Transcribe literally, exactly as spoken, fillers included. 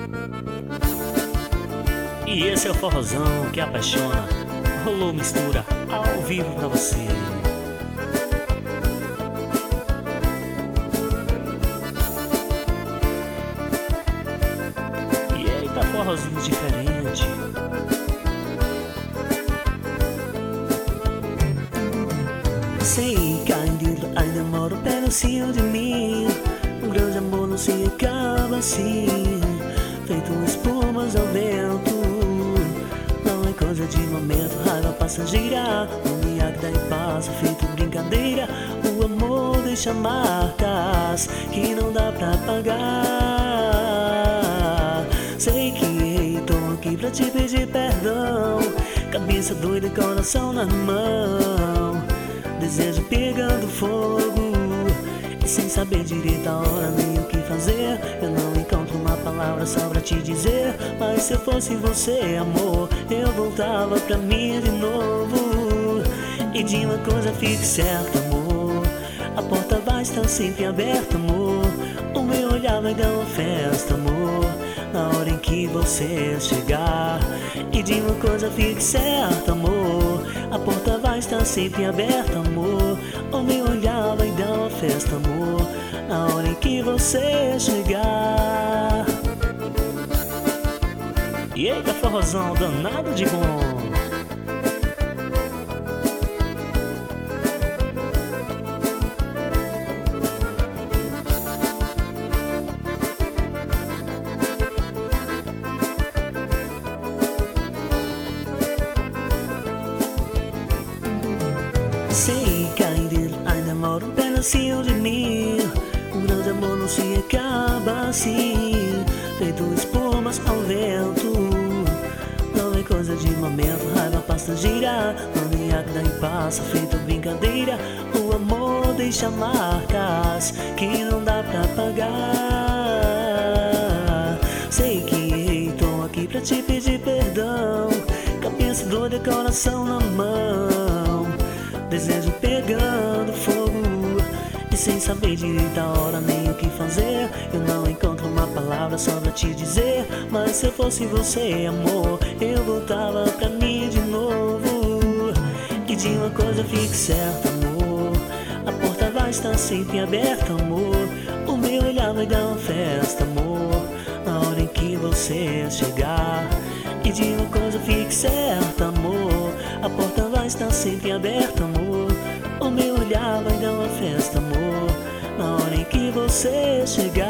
E esse é o forrozão que apaixona. Rolou mistura ao vivo pra você. E aí tá forrozinho diferente. Sei que ainda, ainda mora um pedacinho de mim. Um grande amor não se acaba assim, feito espumas ao vento. Não é coisa de momento, raiva passageira. Um dia que daí passa, feito brincadeira. O amor deixa marcas que não dá pra apagar. Sei que errei, tô aqui pra te pedir perdão. Cabeça doida, coração na mão, desejo pegando fogo, e sem saber direito a hora nem o que fazer. Eu não encontro uma palavra só pra te dizer, mas se eu fosse você, amor, eu voltava pra mim de novo. E de uma coisa fique certa, amor, a porta vai estar sempre aberta, amor. O meu olhar vai dar uma festa, amor, na hora em que você chegar. E de uma coisa fique certa, amor, a porta vai estar sempre aberta, amor. O meu olhar vai dar uma festa, amor, na hora em que você chegar. E eita forrozão danado de bom. Sei que ainda, ainda mora um pedacinho de mim. Um grande amor não se acaba assim, feito espumas ao vento. Não é coisa de momento, raiva passageira. Não dia que daí passa, feito brincadeira. O amor deixa marcas que não dá pra apagar. Sei que errei, tô aqui pra te pedir perdão. Cabeça doida, coração na mão, desejo pegando fogo, e sem saber direito a hora nem o que fazer. Eu não encontro uma palavra só pra te dizer, mas se eu fosse você, amor, eu voltava pra mim de novo. E de uma coisa fique certa, amor, a porta vai estar sempre aberta, amor. O meu olhar vai dar uma festa, amor, na hora em que você chegar. E de uma coisa fique certa, amor, a porta vai estar sempre aberta, amor. O meu olhar vai dar uma festa, amor, na hora em que você chegar.